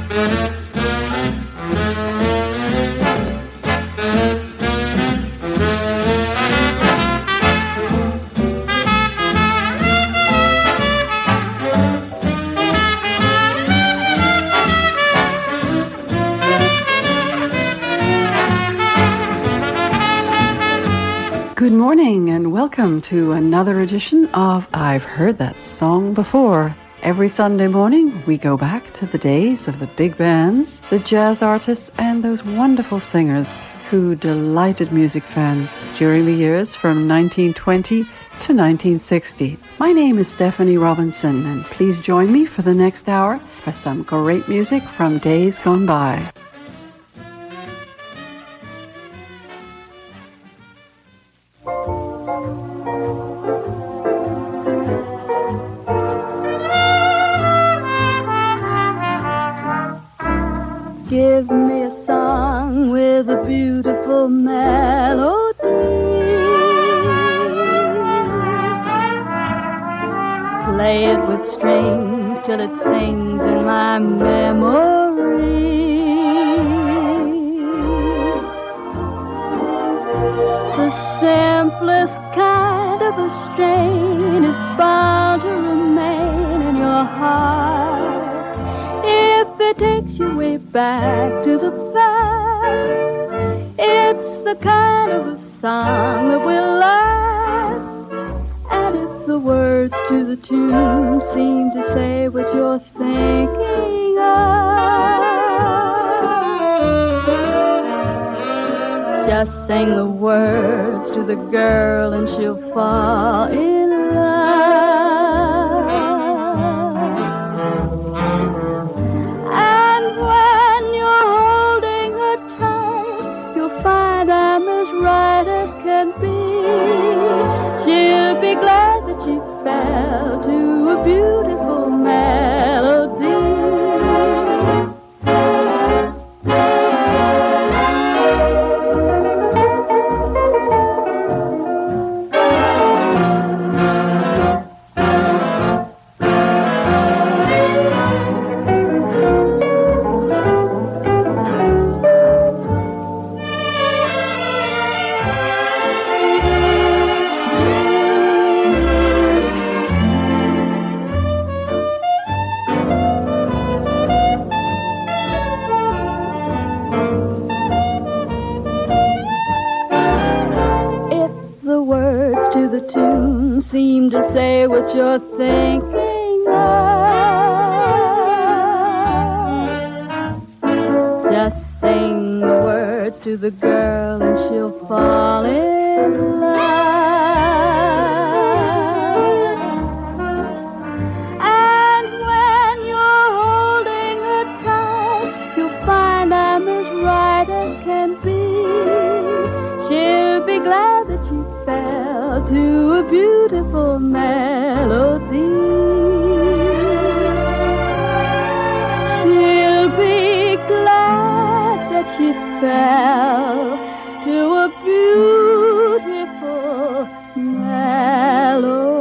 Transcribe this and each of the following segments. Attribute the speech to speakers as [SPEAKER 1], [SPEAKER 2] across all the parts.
[SPEAKER 1] Good morning and welcome to another edition of I've Heard That Song Before. Every Sunday morning we go back to the days of the big bands, the jazz artists and those wonderful singers who delighted music fans during the years from 1920 to 1960. My name is Stephanie Robinson and please join me for the next hour for some great music from days gone by.
[SPEAKER 2] Give me a song with a beautiful melody. Play it with strings till it sings in my memory. The simplest kind of a strain is bound to remain in your heart if it takes you way back to the past. It's the kind of a song that will last. And if the words to the tune seem to say what you're thinking of, just sing the words to the girl and she'll fall in love. Right as can be, she'll be glad that she fell to a beautiful melody. Seem to say what you're thinking of. Just sing the words to the girl and she'll fall in love. And when you're holding her tight, you'll find I'm as right as can be. She'll be glad that you fell to a beautiful melody. She'll be glad that she fell to a beautiful melody.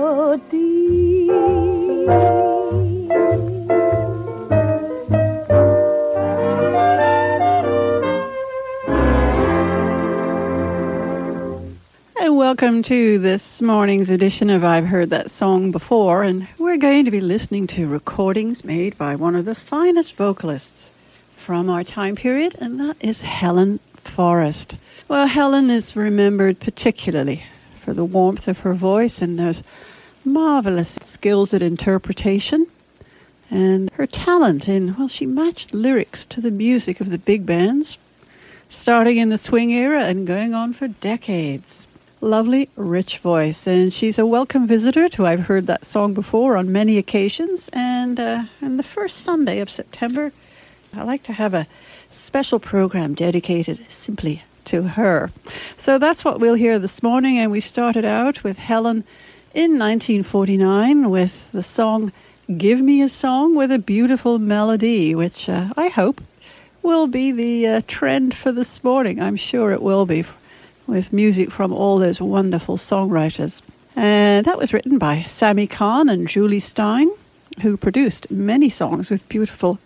[SPEAKER 1] Welcome to this morning's edition of I've Heard That Song Before, and we're going to be listening to recordings made by one of the finest vocalists from our time period, and that is Helen Forrest. Well, Helen is remembered particularly for the warmth of her voice and those marvelous skills at interpretation and her talent in, well, she matched lyrics to the music of the big bands, starting in the swing era and going on for decades. Lovely, rich voice, and she's a welcome visitor to I've Heard That Song Before on many occasions, and the first Sunday of September I like to have a special program dedicated simply to her. So that's what we'll hear this morning, and we started out with Helen in 1949 with the song Give Me a Song with a Beautiful Melody, which I hope will be the trend for this morning. I'm sure it will be, with music from all those wonderful songwriters. And that was written by Sammy Cahn and Julie Stein, who produced many songs with beautiful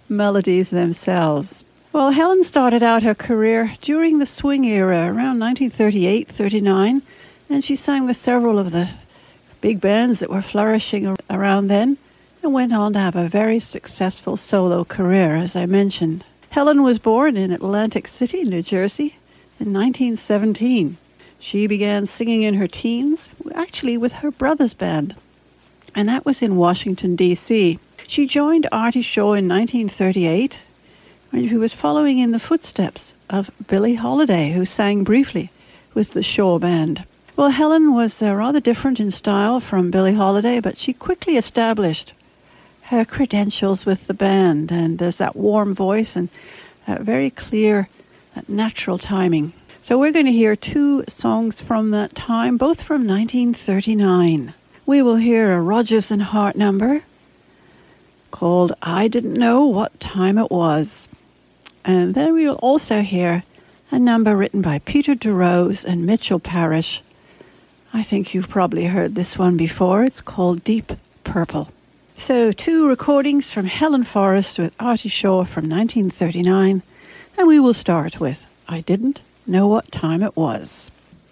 [SPEAKER 1] melodies themselves. Well, Helen started out her career during the swing era, around 1938-39, and she sang with several of the big bands that were flourishing around then, and went on to have a very successful solo career, as I mentioned. Helen was born in Atlantic City, New Jersey, in 1917. She began singing in her teens, actually with her brother's band, and that was in Washington, D.C. She joined Artie Shaw in 1938, when she was following in the footsteps of Billie Holiday, who sang briefly with the Shaw Band. Well, Helen was rather different in style from Billie Holiday, but she quickly established her credentials with the band, and there's that warm voice and that very clear, that natural timing. So we're going to hear two songs from that time, both from 1939. We will hear a Rodgers and Hart number called I Didn't Know What Time It Was. And then we will also hear a number written by Peter DeRose and Mitchell Parish. I think you've probably heard this one before. It's called Deep Purple. So two recordings from Helen Forrest with Artie Shaw from 1939. And we will start with I Didn't Know What Time It Was.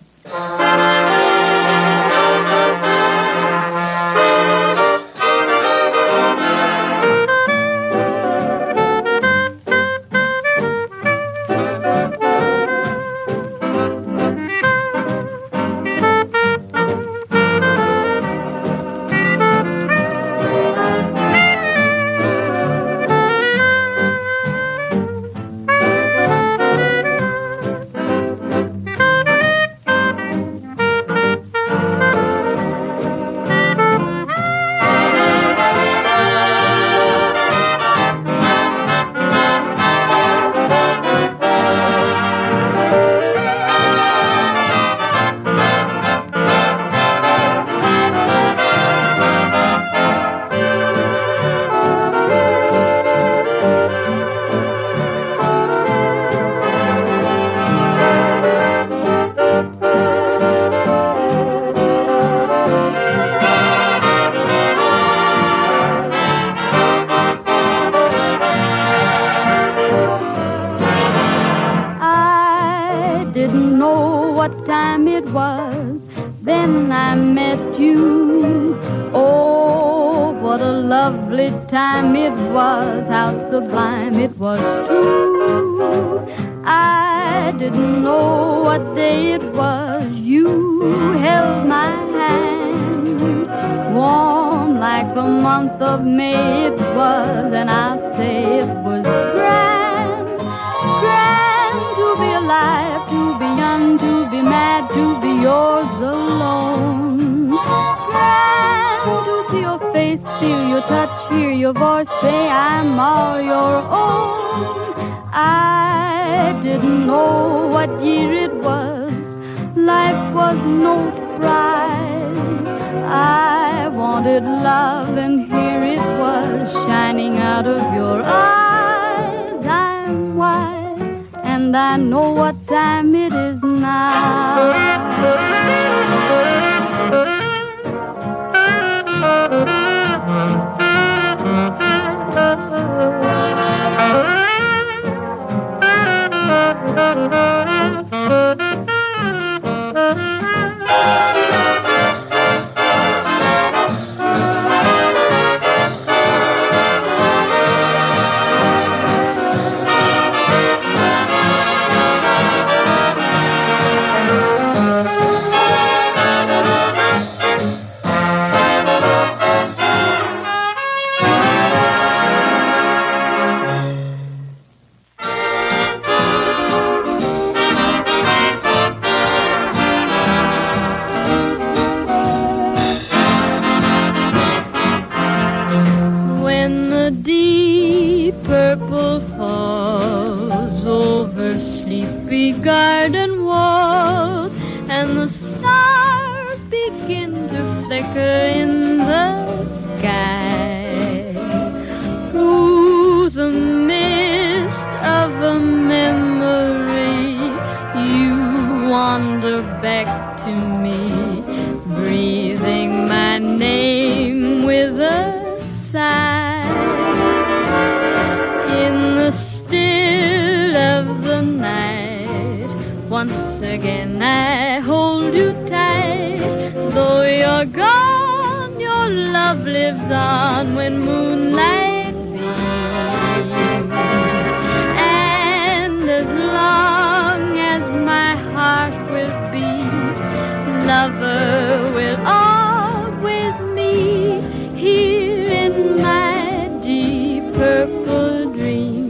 [SPEAKER 2] Time it was, how sublime it was true. I didn't know what day it was. You held my hand, warm like the month of May it was, and I say it was grand, grand to be alive, to be young, to be mad, to be yours alone. Grand to see your face, feel your touch, hear your voice, say I'm all your own. I didn't know what year it was. Life was no prize. I wanted love, and here it was, shining out of your eyes. I'm wise, and I know what time it is now. love lives on when moonlight beams. And as long as my heart will beat, lover will always meet here in my deep purple dreams.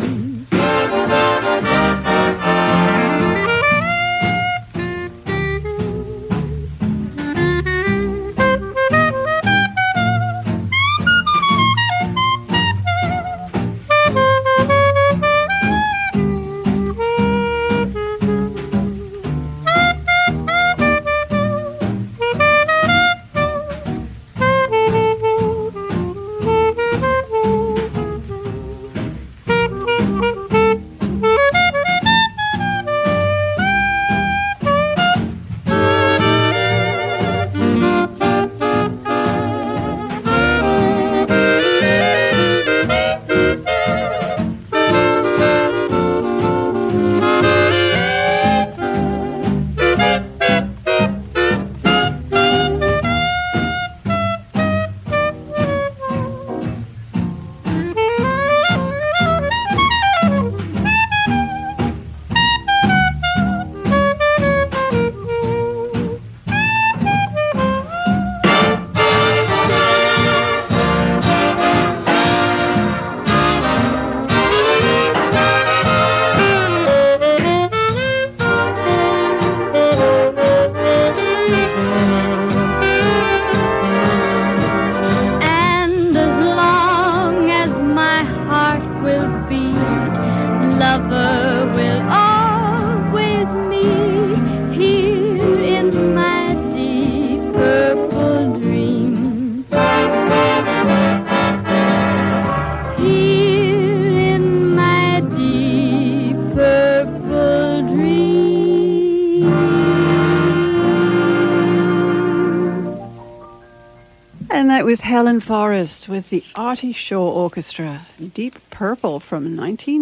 [SPEAKER 1] Was Helen Forrest with the Artie Shaw Orchestra, Deep Purple from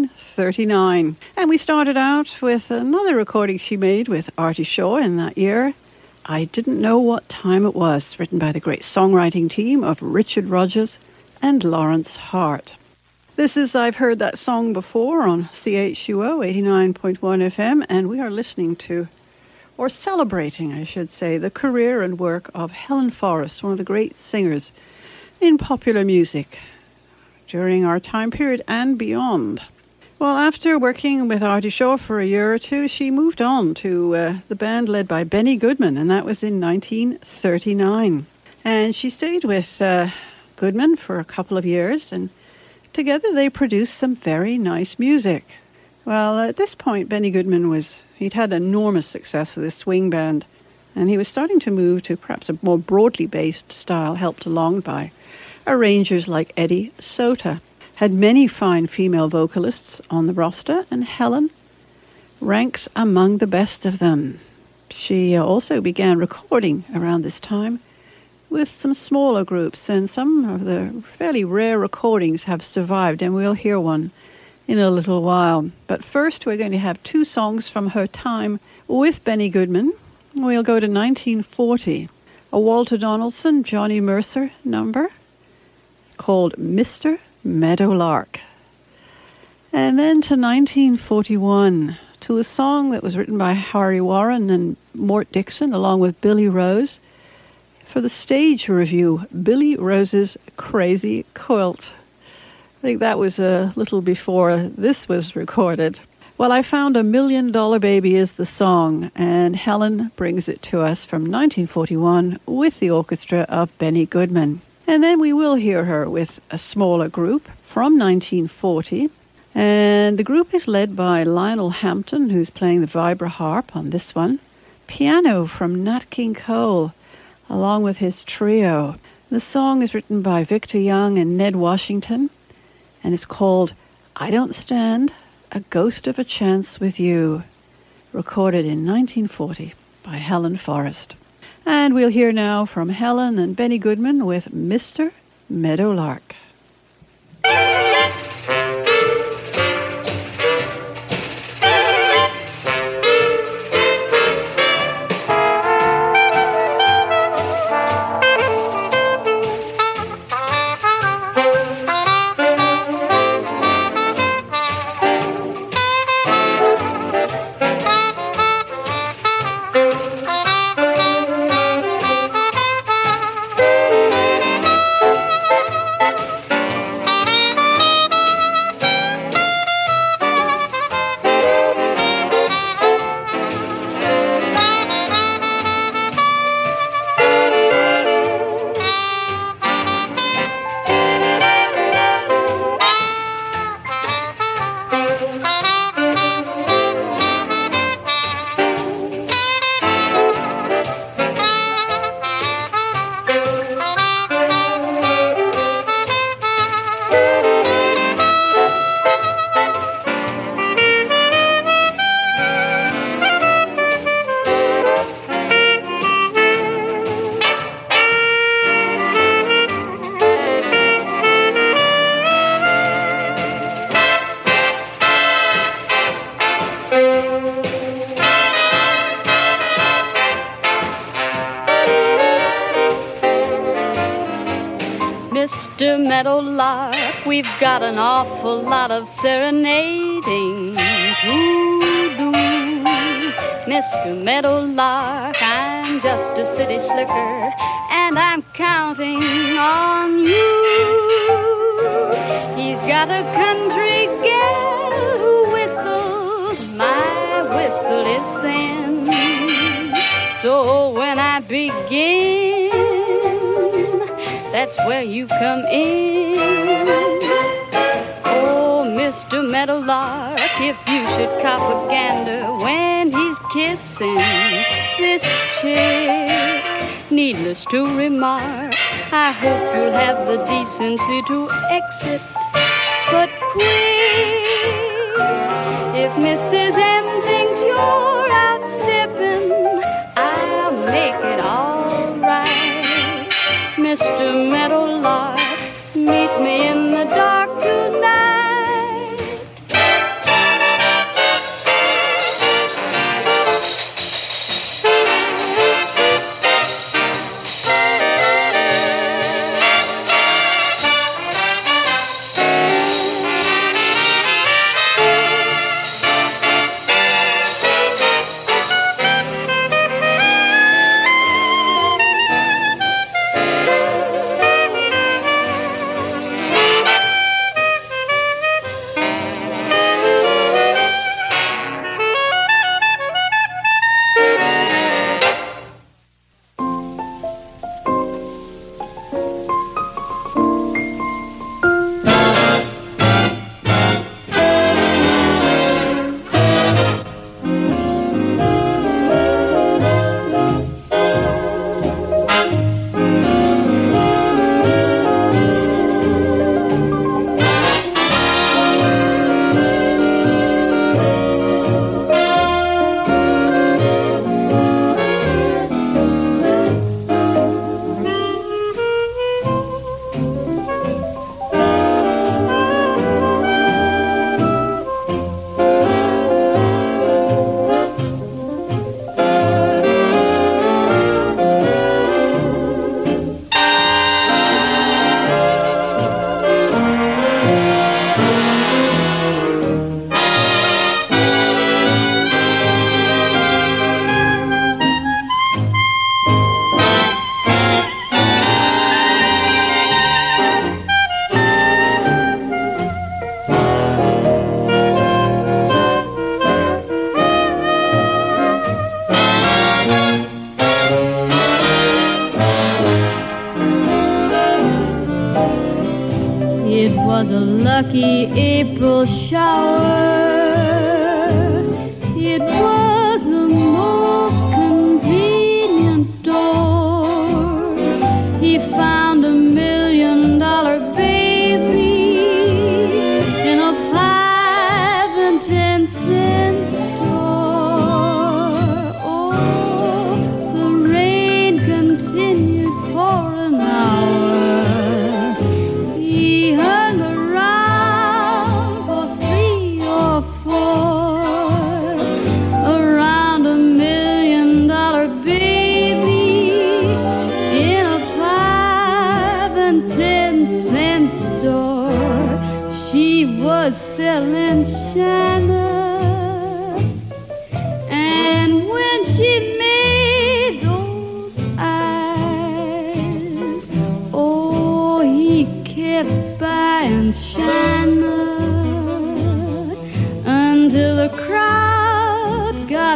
[SPEAKER 1] 1939. And we started out with another recording she made with Artie Shaw in that year, I Didn't Know What Time It Was, written by the great songwriting team of Richard Rodgers and Lawrence Hart. This is I've Heard That Song Before on CHUO 89.1 FM, and we are listening to, or celebrating, I should say, the career and work of Helen Forrest, one of the great singers in popular music during our time period and beyond. Well, after working with Artie Shaw for a year or two, she moved on to the band led by Benny Goodman, and that was in 1939. And she stayed with Goodman for a couple of years, and together they produced some very nice music. Well, at this point, Benny Goodman he'd had enormous success with his swing band, and he was starting to move to perhaps a more broadly based style, helped along by arrangers like Eddie Sota. Had many fine female vocalists on the roster, and Helen ranks among the best of them. She also began recording around this time with some smaller groups, and some of the fairly rare recordings have survived, and we'll hear one in a little while. But first, we're going to have two songs from her time with Benny Goodman. We'll go to 1940, a Walter Donaldson, Johnny Mercer number called Mr. Meadowlark. And then to 1941, to a song that was written by Harry Warren and Mort Dixon, along with Billy Rose, for the stage review, Billy Rose's Crazy Quilt. I think that was a little before this was recorded. Well, I Found $1 Million Baby is the song, and Helen brings it to us from 1941 with the orchestra of Benny Goodman. And then we will hear her with a smaller group from 1940. And the group is led by Lionel Hampton, who's playing the vibra harp on this one. Piano from Nat King Cole, along with his trio. The song is written by Victor Young and Ned Washington, and it's called I Don't Stand a Ghost of a Chance with You, recorded in 1940 by Helen Forrest. And we'll hear now from Helen and Benny Goodman with Mr. Meadowlark.
[SPEAKER 2] Meadowlark, we've got an awful lot of serenading to do. Mr. Meadowlark, I'm just a city slicker, and I'm counting on you. He's got a country gal who whistles, my whistle is thin. So when I begin, that's where you come in. Oh, Mr. Meadowlark, if you should cop a gander when he's kissing this chick, needless to remark, I hope you'll have the decency to exit, but quick. If Mrs. M thinks you're outstepping, I'll make it all right. Mr. Meadowlark, meet me in the dark tonight.
[SPEAKER 3] Lucky April shower. It was the most convenient door. He found $1 million baby in a 5 and 10 cent store. Oh, the rain continued for an hour. He hung around for 3 or 4 around $1 million baby in a 5 and 10 cent store. She was selling china, and when she made those eyes, oh, he kept buying china until the crowd got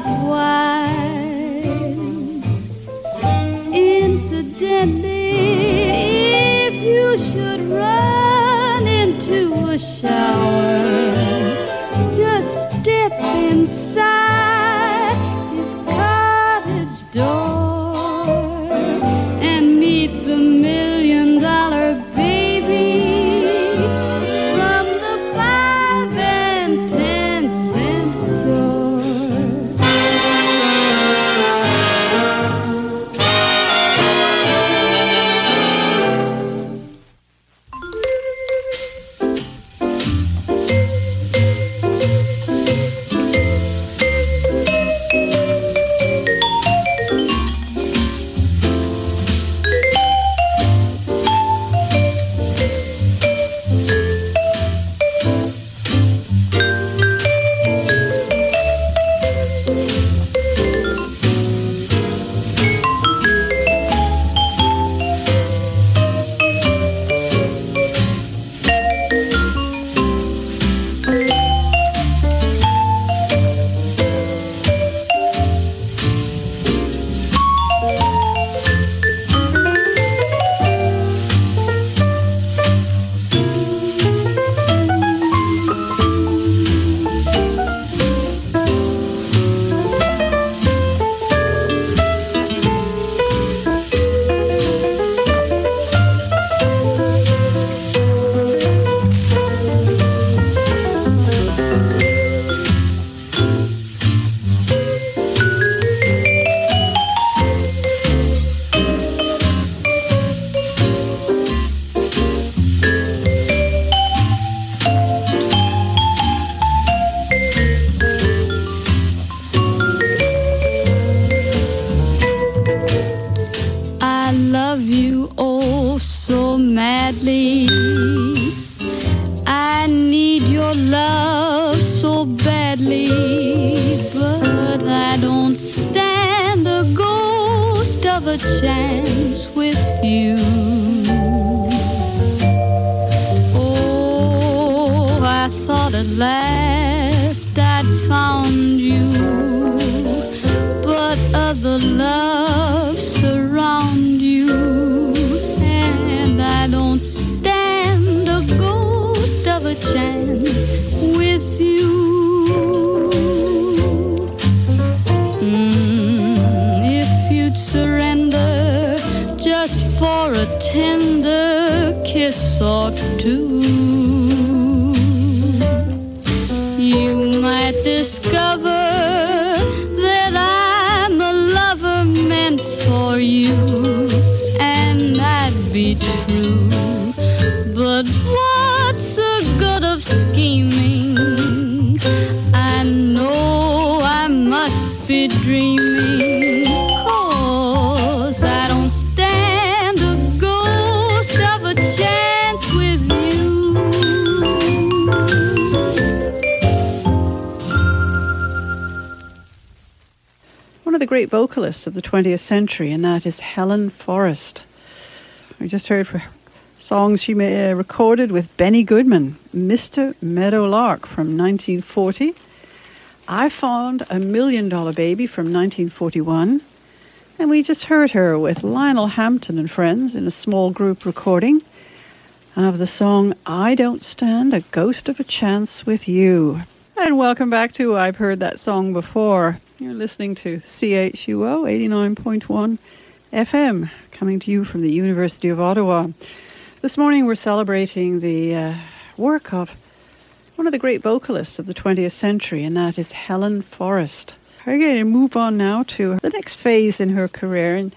[SPEAKER 3] wise. Incidentally, if you should run into a shower, just step inside his cotton love so badly, but I don't stand a ghost of a chance with you. Oh, I thought at last I'd found you, but other loves surround you, and I don't stand a ghost of a chance with you. If you'd surrender just for a tender kiss or two, you might discover that I'm a lover meant for you, and I'd be true. But what's the good of scheming? I know I must be dreaming, 'cause I don't stand a ghost of a chance with you.
[SPEAKER 1] One of the great vocalists of the 20th century, and that is Helen Forrest. We just heard for songs she recorded with Benny Goodman, Mr. Meadowlark from 1940, I Found a $1 Million Baby from 1941, and we just heard her with Lionel Hampton and Friends in a small group recording of the song I Don't Stand a Ghost of a Chance with You. And welcome back to I've Heard That Song Before. You're listening to CHUO 89.1 FM, coming to you from the University of Ottawa. This morning we're celebrating the work of one of the great vocalists of the 20th century, and that is Helen Forrest. We're going to move on now to the next phase in her career. In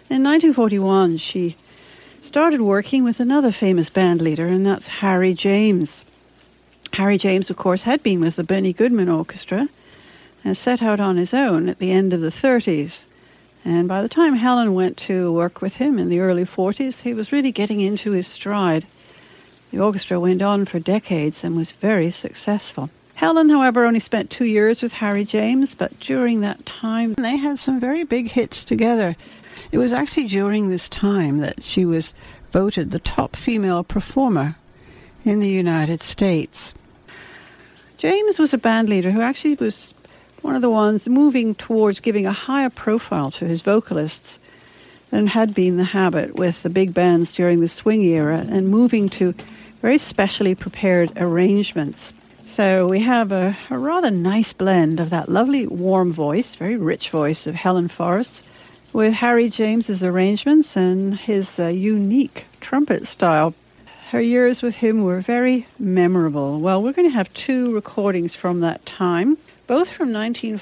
[SPEAKER 1] 1941, she started working with another famous band leader, and that's Harry James. Harry James, of course, had been with the Benny Goodman Orchestra and set out on his own at the end of the 30s. And by the time Helen went to work with him in the early 40s, he was really getting into his stride. The orchestra went on for decades and was very successful. Helen, however, only spent 2 years with Harry James, but during that time, they had some very big hits together. It was actually during this time that she was voted the top female performer in the United States. James was a band leader who actually was one of the ones moving towards giving a higher profile to his vocalists than had been the habit with the big bands during the swing era, and moving to very specially prepared arrangements. So we have a rather nice blend of that lovely warm voice, very rich voice of Helen Forrest, with Harry James's arrangements and his unique trumpet style. Her years with him were very memorable. Well, we're going to have two recordings from that time, both from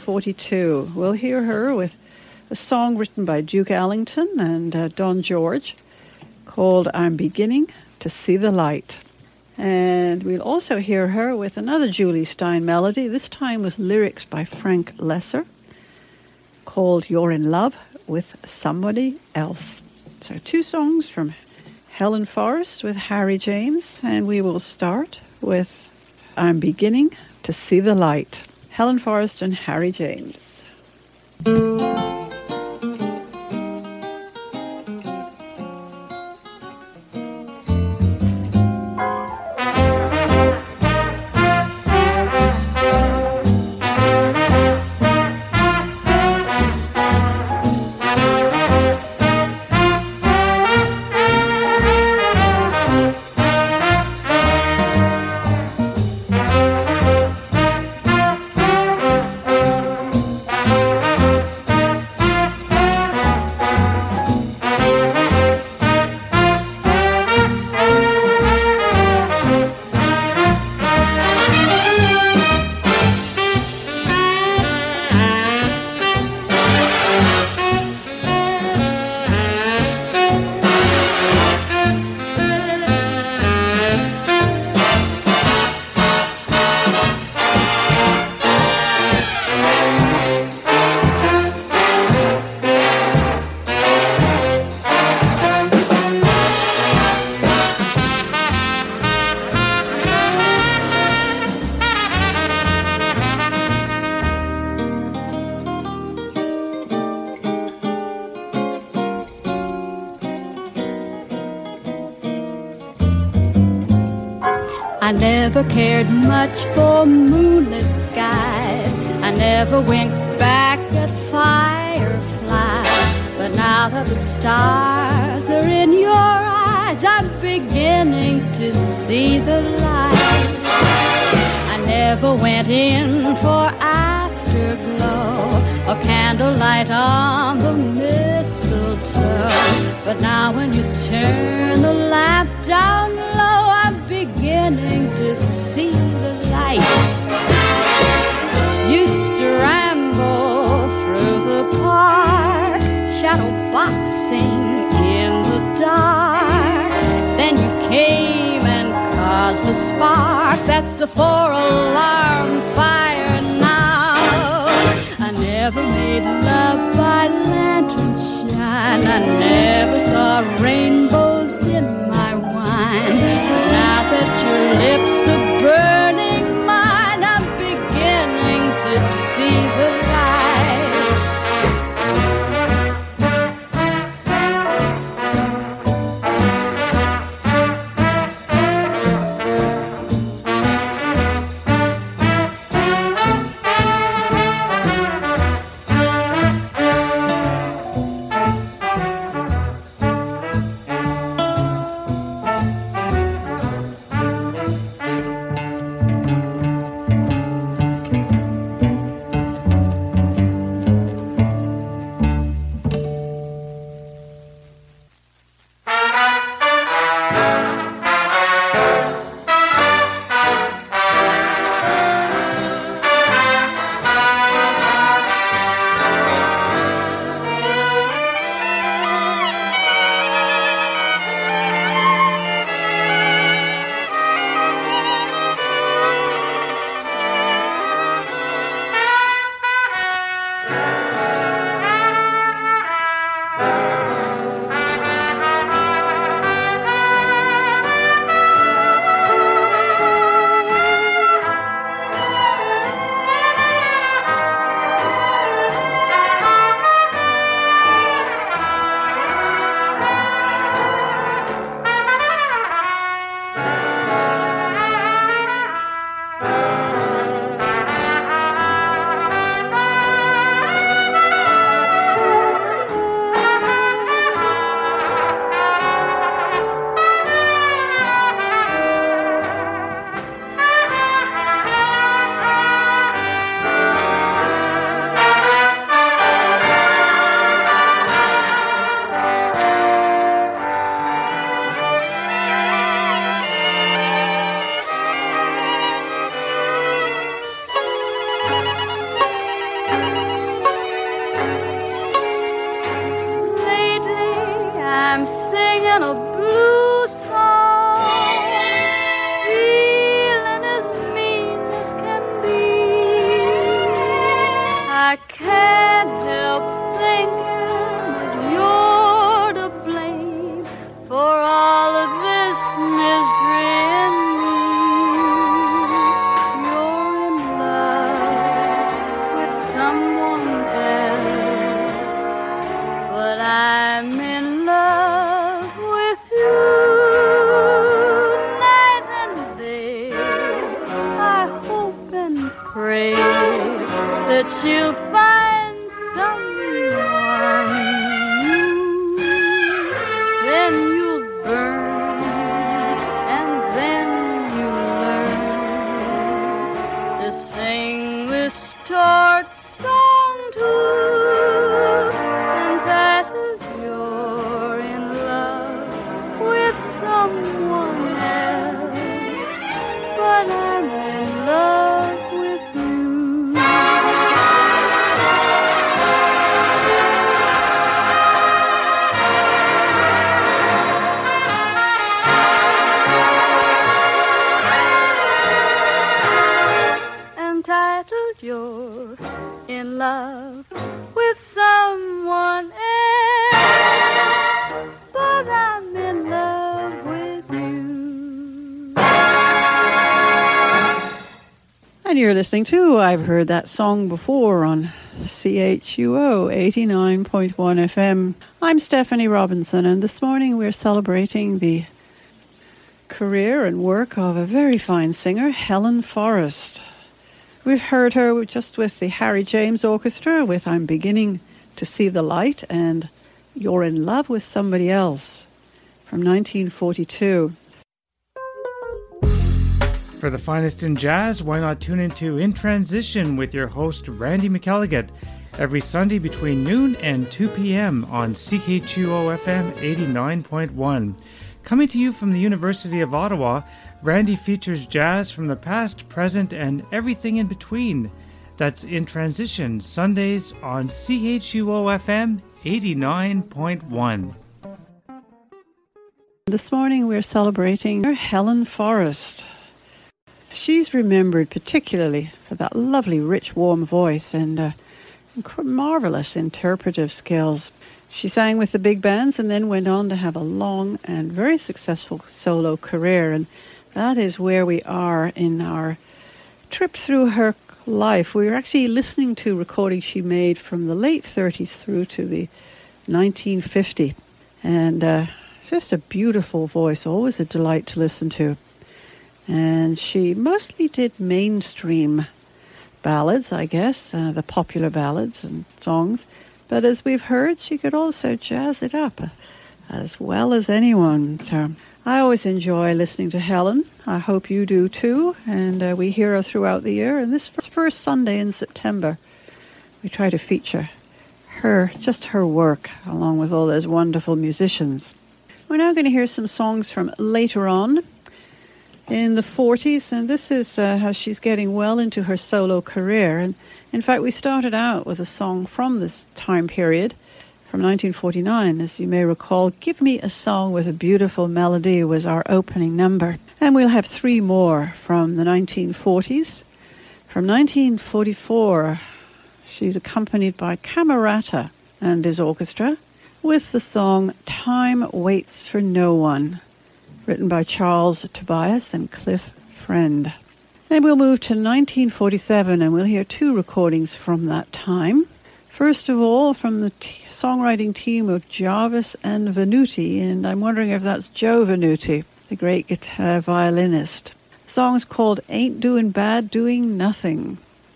[SPEAKER 1] 1942. We'll hear her with a song written by Duke Ellington and Don George called I'm Beginning to See the Light. And we'll also hear her with another Julie Stein melody, this time with lyrics by Frank Lesser, called You're in Love with Somebody Else. So two songs from Helen Forrest with Harry James, and we will start with I'm Beginning to See the Light. Helen Forrest and Harry James.
[SPEAKER 3] I never cared much for moonlit skies. I never winked back at fireflies. But now that the stars are in your eyes, I'm beginning to see the light. I never went in for afterglow or candlelight on the mistletoe. But now when you turn the lamp down low, I'm beginning to see the light. Used to ramble through the park, shadow boxing in the dark. Then you came and caused a spark. That's a 4-alarm fire now. I never made love by lantern shine. I never saw rainbows in my wine. But now that your lips are burning mine, I'm beginning to see the light.
[SPEAKER 2] You're in love with someone else, but I'm in love with you.
[SPEAKER 1] And you're listening to I've Heard That Song Before on CHUO 89.1 FM. I'm Stephanie Robinson, and this morning we're celebrating the career and work of a very fine singer, Helen Forrest. We've heard her just with the Harry James Orchestra with I'm Beginning to See the Light and You're in Love with Somebody Else from 1942.
[SPEAKER 4] For the finest in jazz, why not tune into In Transition with your host Randy McElligott every Sunday between noon and 2 p.m. on CKQO-FM 89.1. Coming to you from the University of Ottawa, Randy features jazz from the past, present, and everything in between. That's In Transition, Sundays on CKQO-FM 89.1.
[SPEAKER 1] This morning we're celebrating Helen Forrest. She's remembered particularly for that lovely, rich, warm voice and marvelous interpretive skills. She sang with the big bands and then went on to have a long and very successful solo career. And that is where we are in our trip through her life. We were actually listening to recordings she made from the late 30s through to the 1950. And just a beautiful voice, always a delight to listen to. And she mostly did mainstream ballads, I guess, the popular ballads and songs. But as we've heard, she could also jazz it up as well as anyone. So I always enjoy listening to Helen. I hope you do too. And we hear her throughout the year. And this first Sunday in September, we try to feature her, just her work, along with all those wonderful musicians. We're now going to hear some songs from later on in the 40s, and this is how she's getting well into her solo career. And in fact, we started out with a song from this time period, from 1949. As you may recall, Give Me a Song with a Beautiful Melody was our opening number. And we'll have three more from the 1940s. From 1944, she's accompanied by Camerata and his orchestra with the song Time Waits for No One, written by Charles Tobias and Cliff Friend. Then we'll move to 1947 and we'll hear two recordings from that time. First of all, from the songwriting team of Jarvis and Venuti, and I'm wondering if that's Joe Venuti, the great guitar violinist. The song's called Ain't Doing Bad, Doing Nothing.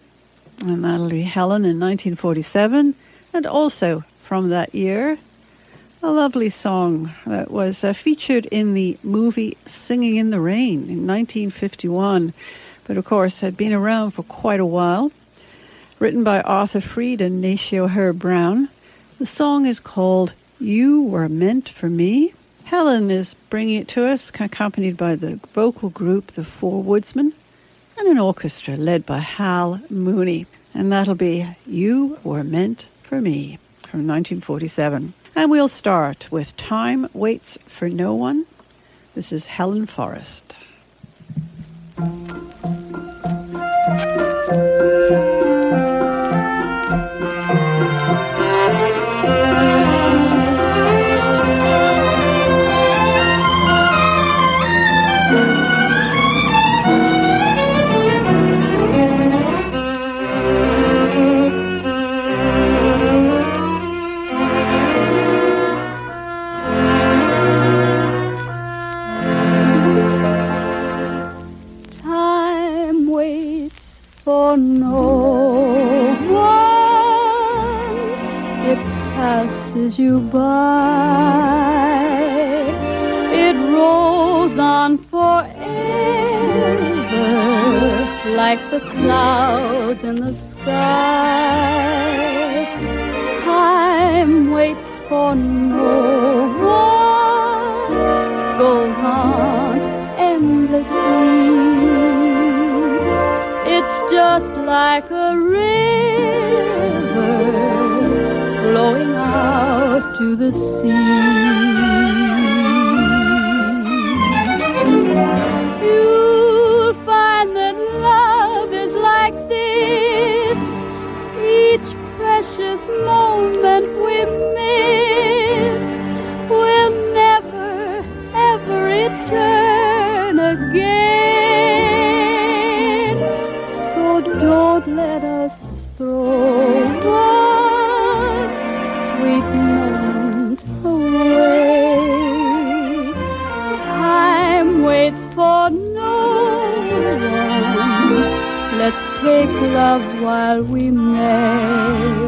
[SPEAKER 1] And that'll be Helen in 1947. And also from that year, a lovely song that was featured in the movie Singing in the Rain in 1951, but of course had been around for quite a while. Written by Arthur Freed and Nacio Herb Brown. The song is called You Were Meant for Me. Helen is bringing it to us, accompanied by the vocal group The Four Woodsmen and an orchestra led by Hal Mooney. And that'll be You Were Meant for Me from 1947. And we'll start with Time Waits for No One. This is Helen Forrest.
[SPEAKER 2] For no one, it passes you by. It rolls on forever, like the clouds in the sky. Time waits for no one, goes on endlessly. It's just like a river flowing out to the sea. You'll find that love is like this. Each precious moment we miss will never, ever return again. Don't let us throw one sweet moment away. Time waits make love while we may.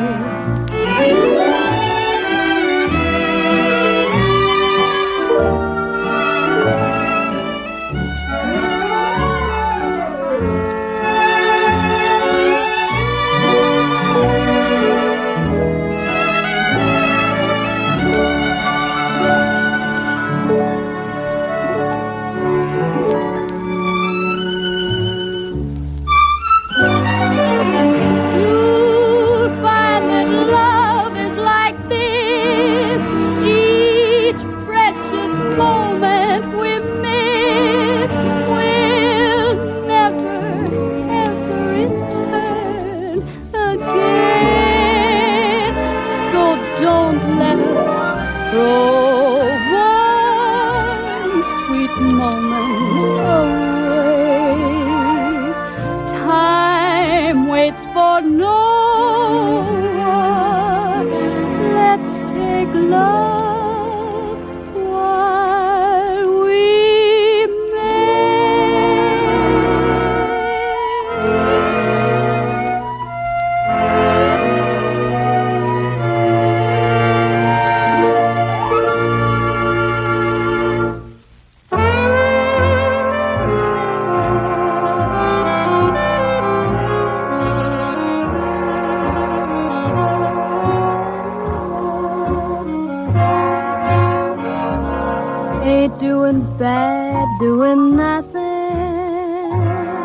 [SPEAKER 3] Doing nothing,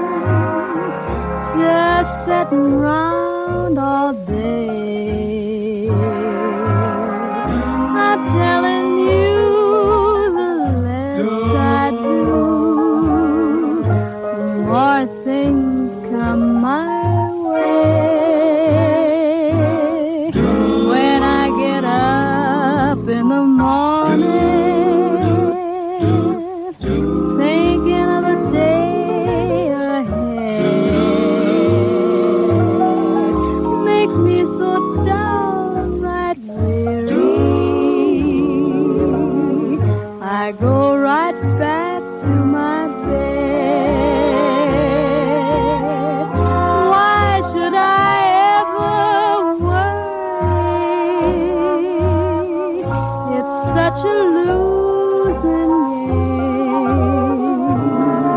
[SPEAKER 3] just sitting round all day. I'm telling you, the less I do, the more things come my way. When I get up in the morning, I go right back to my bed. Why should I ever worry? It's such a losing game.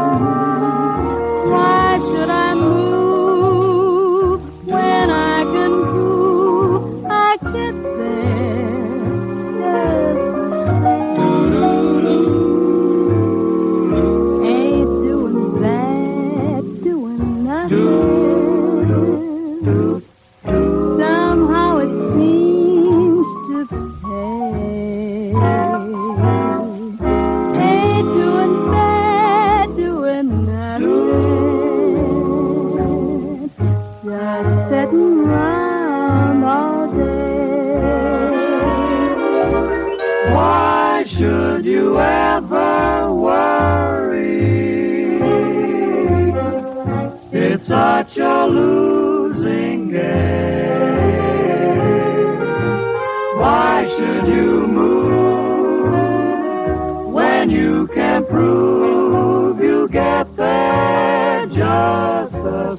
[SPEAKER 3] Why should I move when I can prove I get there just the same? Somehow it seems to pay. Ain't doing bad, doing nothing, just sitting round all day.
[SPEAKER 5] Why should you ever worry? It's such a losing game. Why should you move when you can prove you get there just the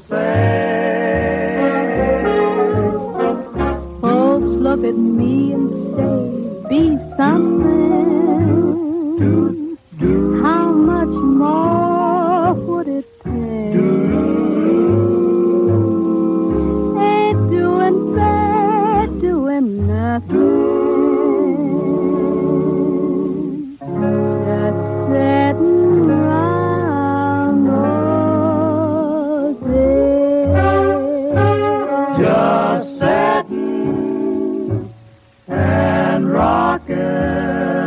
[SPEAKER 5] same?
[SPEAKER 3] Folks look at me and say, be something. How much more would it pay? Ain't doing bad, doing nothing, just sitting round all day.
[SPEAKER 5] Just sitting and rocking.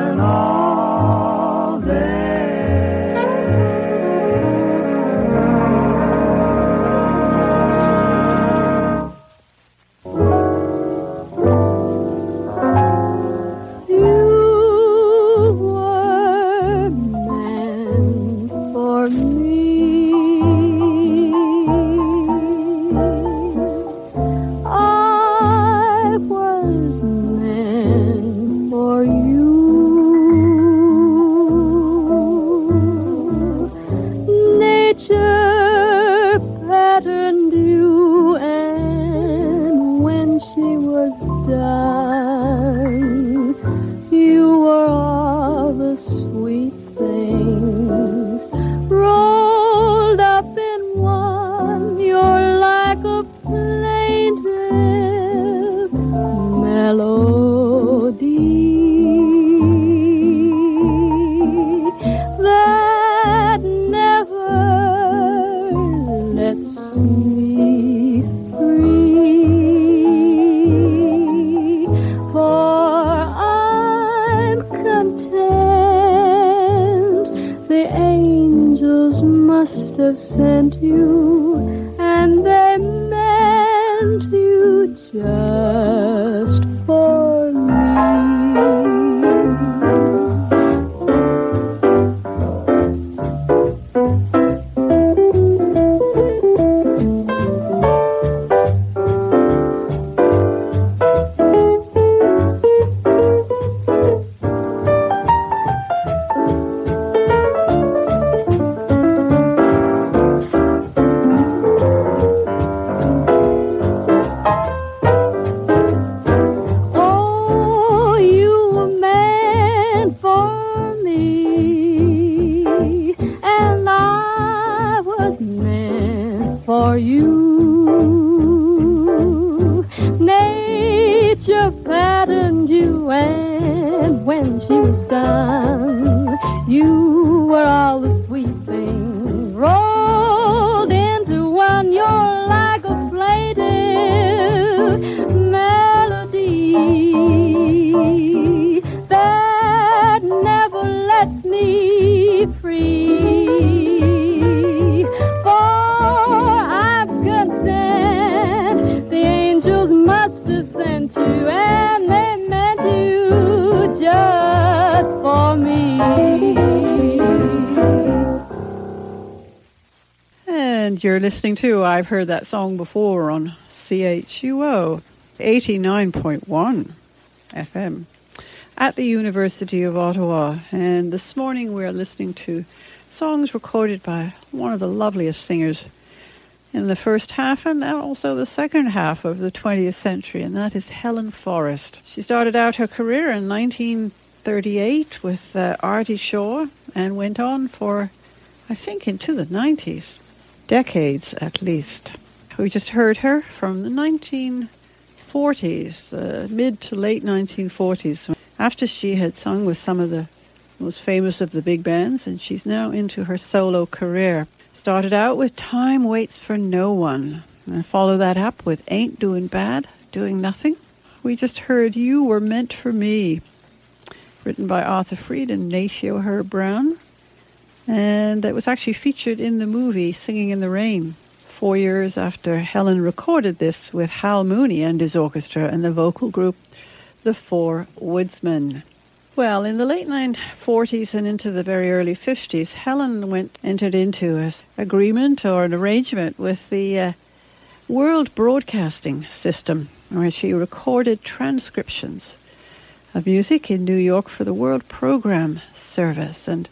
[SPEAKER 2] you. Nature patterned you, and when she was done, you were all the sweet things rolled into one. You're like a plaintive melody that never lets me free. For I'm content the angels must have sent you, and they meant you just for me.
[SPEAKER 1] And you're listening to I've Heard That Song Before on CHUO 89.1 FM at the University of Ottawa. And this morning we're listening to songs recorded by one of the loveliest singers in the first half and also the second half of the 20th century, and that is Helen Forrest. She started out her career in 1938 with Artie Shaw and went on for, I think, into the 90s. Decades at least. We just heard her from the 1940s, mid to late 1940s, after she had sung with some of the most famous of the big bands, and she's now into her solo career. Started out with Time Waits for No One, and follow that up with Ain't Doing Bad, Doing Nothing. We just heard You Were Meant for Me, written by Arthur Freed and Natio Herb Brown. And it was actually featured in the movie Singing in the Rain 4 years after Helen recorded this with Hal Mooney and his orchestra and the vocal group The Four Woodsmen. Well, in the late 1940s and into the very early 50s, Helen entered into an agreement or an arrangement with the World Broadcasting System, where she recorded transcriptions of music in New York for the World Program Service. And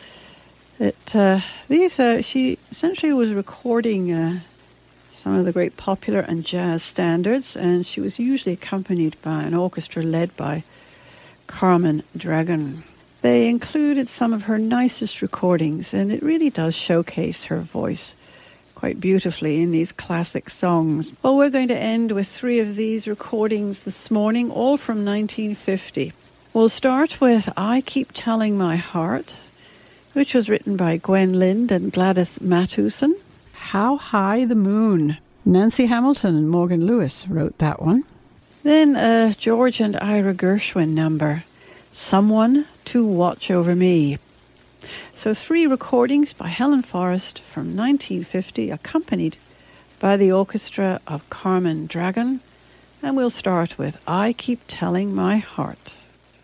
[SPEAKER 1] she essentially was recording some of the great popular and jazz standards, and she was usually accompanied by an orchestra led by Carmen Dragon. They included some of her nicest recordings, and it really does showcase her voice quite beautifully in these classic songs. Well, we're going to end with 3 of these recordings this morning, all from 1950. We'll start with I Keep Telling My Heart, which was written by Gwen Lind and Gladys Matuson. How High the Moon. Nancy Hamilton and Morgan Lewis wrote that one. Then George and Ira Gershwin number, Someone to Watch Over Me. So 3 recordings by Helen Forrest from 1950, accompanied by the orchestra of Carmen Dragon. And we'll start with I Keep Telling My Heart.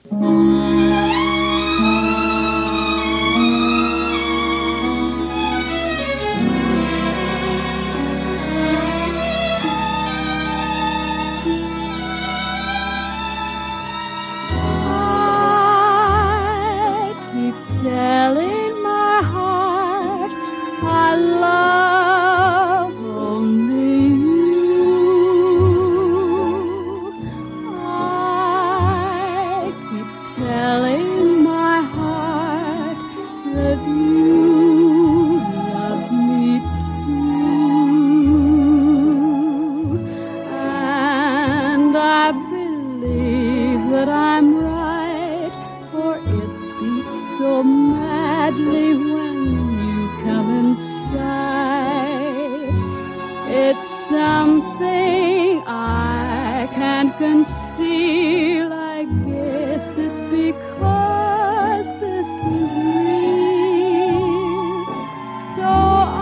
[SPEAKER 2] Telling my heart I love only you. I keep telling my heart that you love me too. And I believe that I'm right, for it beats so madly when you come inside. It's something I can't conceal. I guess it's because this is real. So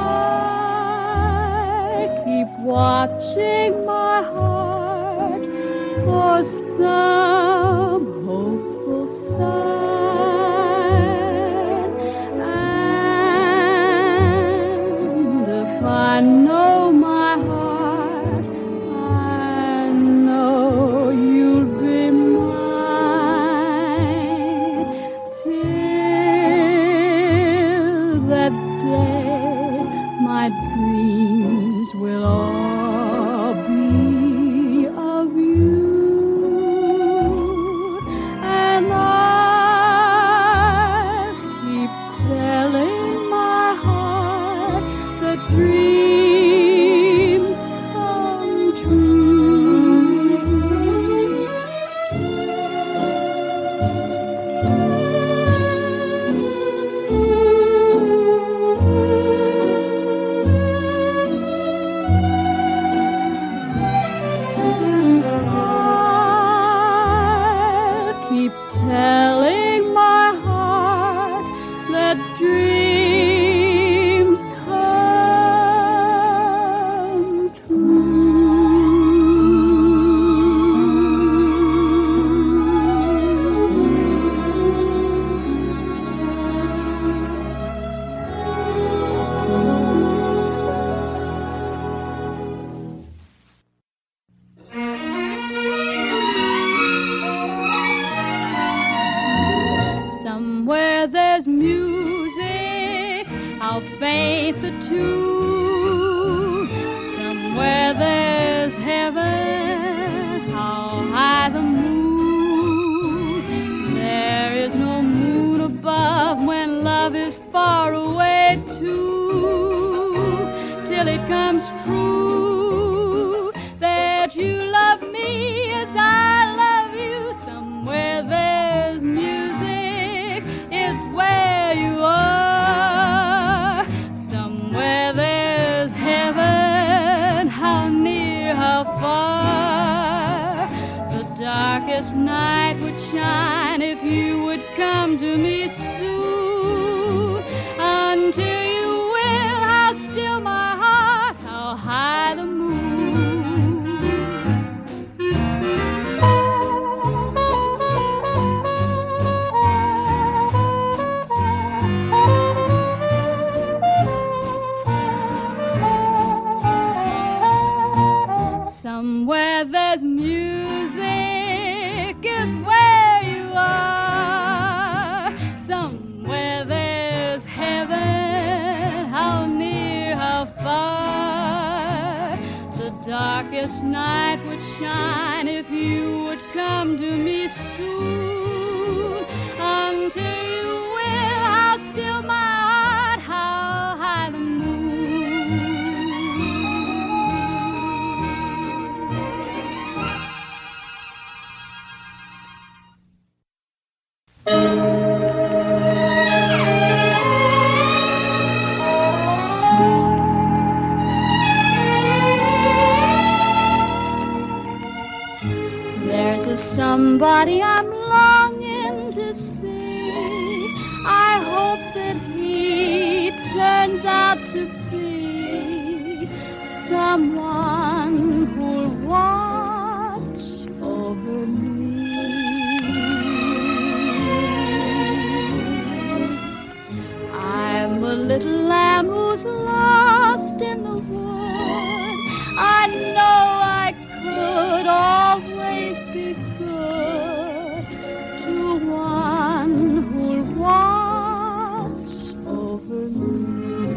[SPEAKER 2] I keep watching my heart for some hopeful sign. I know my heart, I know you'll be mine till that day. My dreams will all be of you, and I the tune. Somewhere there's heaven, how high the moon. There is no moon above when love is far away too, till it comes true that you love me as I love you. Somewhere there's music, it's where you are. Somewhere there's heaven, how near, how far. The darkest night would shine if you would come to me soon. Until you will, how still my heart, how high the moon. Somewhere there's music is where you are. Somewhere there's heaven, how near, how far. The darkest night would shine if you would come to me soon. Until you will, how still my heart, how high the moon. There's a somebody I'm longing to see. I hope that he turns out to be someone who'll watch over me. I'm a little lamb who's lost in the wood. I know I could always be good to one who'll watch over me.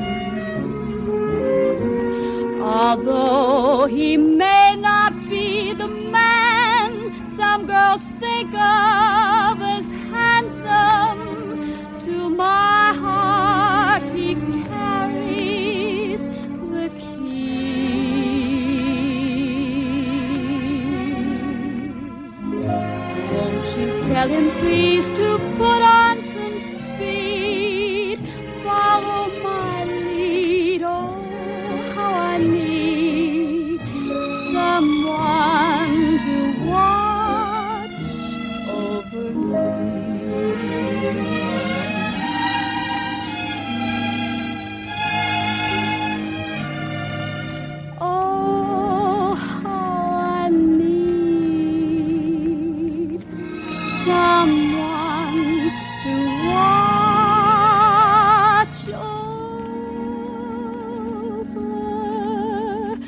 [SPEAKER 2] Although he may not be the man some girls think of as handsome, to my heart he carries the Tell him please to put on some speed, follow my lead. Oh, how I need someone to watch over me. Oh, how I need someone to watch over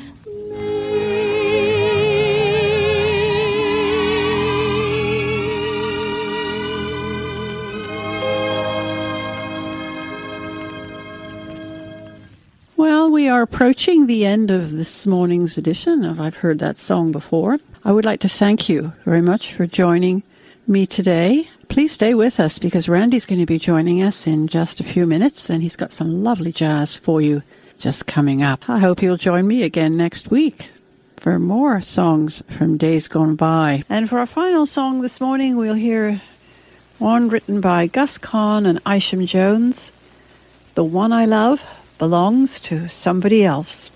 [SPEAKER 1] Well, we are approaching the end of this morning's edition of I've Heard That Song Before. I would like to thank you very much for joining me today. Please stay with us because Randy's going to be joining us in just a few minutes, and he's got some lovely jazz for you just coming up. I hope you'll join me again next week for more songs from days gone by. And for our final song this morning, we'll hear one written by Gus Kahn and Isham Jones. The One I Love Belongs to Somebody Else.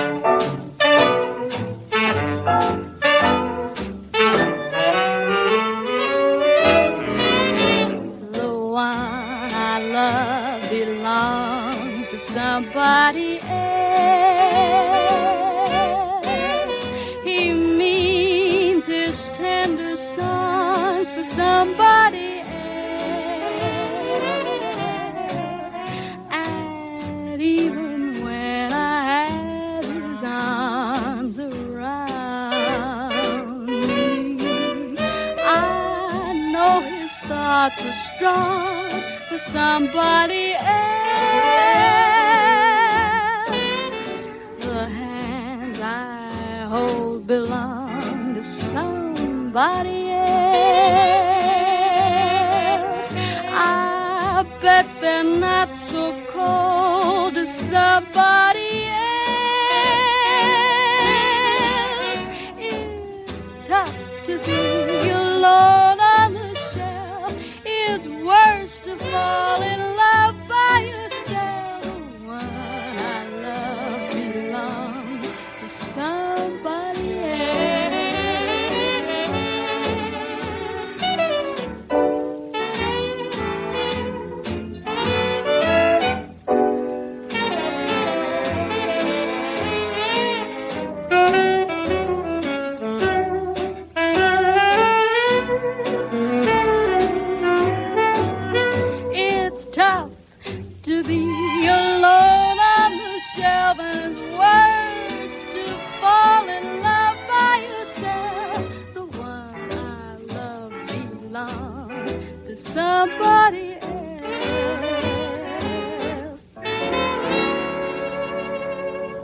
[SPEAKER 2] Somebody else. He means his tender songs for somebody else. And even when I had his arms around me, I know his thoughts are strong for somebody else. I hold belong to somebody else. I bet they're not so cold to somebody else. It's tough to be alone on the shelf. It's worse to fall in love by yourself. The one I love belongs to somebody